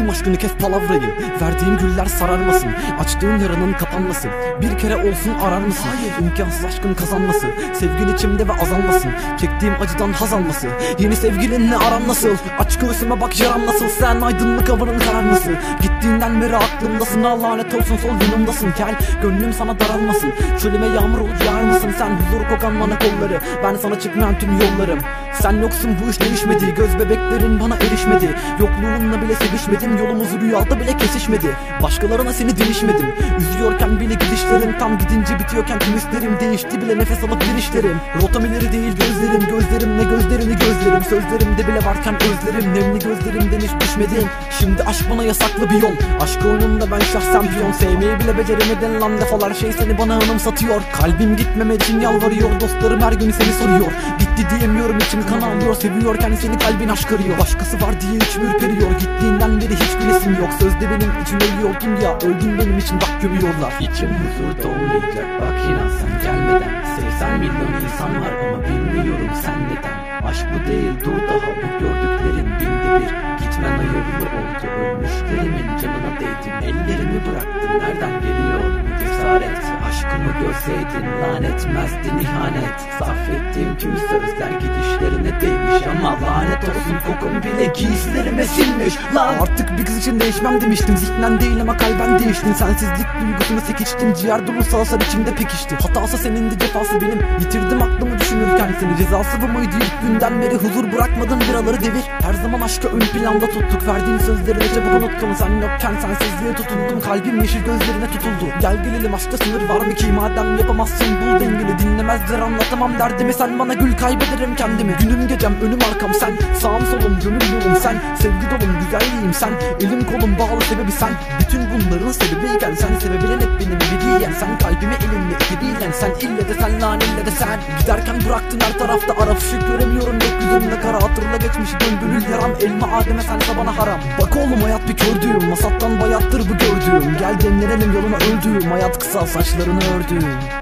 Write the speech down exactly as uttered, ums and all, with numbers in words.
Sikiyim aşkını, kes palavrayı. Verdiğim güller sararmasın, açtığın yaranın kapanması. Bir kere olsun arar mısın? Hayır, imkansız aşkın kazanması. Sevgin içimde ve azalmasın, çektiğim acıdan haz alması. Yeni sevgilinle aran nasıl? Aç göğsüme bak, yaram nasıl? Sen aydınlık havanın kararması. Gittiğinden beri aklımdasın, al lanet olsun sol yanımdasın. Gel gönlüm sana daralmasın, çölüme yağmur olup yağar mısın? Sen huzur kokan bana kolları, ben sana çıkmayan tüm yollarım. Sen yoksun, bu iş değişmedi, göz bebeklerin bana erişmedi. Yokluğunla bile sevişmedim, yolumuz rüyada bile kesişmedi. Başkalarına seni değişmedim, üzüyorken bile gidişlerim. Tam gidince bitiyorken tüm hislerim değişti bile, nefes alıp girişlerim. Rotam ileri değil gözlerim, gözlerim ne gözlerini gözlerim. Sözlerimde bile varken özlerim, nemli gözlerimden hiç düşmedim. Şimdi aşk bana yasaklı bir yol, aşk oyununda ben şahsen piyon. Sevmeyi bile beceremeden lan defalar şey seni bana anımsatıyor. Kalbim gitmeme için yalvarıyor, dostlarım her gün seni soruyor. Gitti diyemiyorum, içim kan ağlıyor, seviyorken seni kalbin aşk arıyor. Başkası var diye içim ürperiyor, gittiğinden beri hiç gülesim yok. Sözde benim için ölüyordun ya, öldün benim için bak gömüyorlar. İçim huzurda olmayacak bak inan sen gelmeden. seksen milyon insan var ama bilmiyorum sen neden. Aşk bu değil dur daha, bu gördüklerin binde bir. Gitmen hayırlı oldu, ölmüşlerimin canına değdim. Ellerimi bıraktın, nereden geliyor bu cesaret? Aşkımı görseydin lanetmezdin ihanet. Sarf ettiğim tüm sözler gidişlerine değmiş, ama lanet olsun kokun bile giysilerime silmiş lan. Artık bir kız için değişmem demiştim, zihnen değil ama kalben değiştin. Sensizlik duygusunu sekiştim, ciğer dolu salsar içimde pekişti. Hatası senin de cefası benim, yitirdim aklımı düşünürken seni. Cezası bu muydu ilk günden beri, huzur bırakmadın biraları devir. Her zaman aşkı ön planda tuttuk, verdiğim sözleri de çabuk unuttum. Sen yokken sensizliğe tutundum, kalbim yeşil gözlerine tutuldu. Gel gelelim, aşkta sınır var mı ki? Madem yapamazsın bul dengini, dinlemezler anlatamam derdimi. Sen bana gül, kaybederim kendimi. Günüm gecem önüm arkam sen, sağım solum gönül yolum sen. Sevgi dolum güzelliğim sen, elim kolum bağlı sebebi sen. Bütün bunların sebebiyken sen, sevebilen hep benim biriyken sen. Kalbimi elinle edebilen sen, ille de sen lan ille de sen. Giderken bıraktın her tarafta ara fışık, göremiyorum gökyüzünde kara. Hatırla geçmişi dön gönül yaram, elma Adem'e sense bana haram. Bak oğlum hayat bir kördüğüm, masattan bayattır bu gördüğüm. Gel demlenelim yoluna öldüğüm, hayat kısa saçlarını ördüğüm.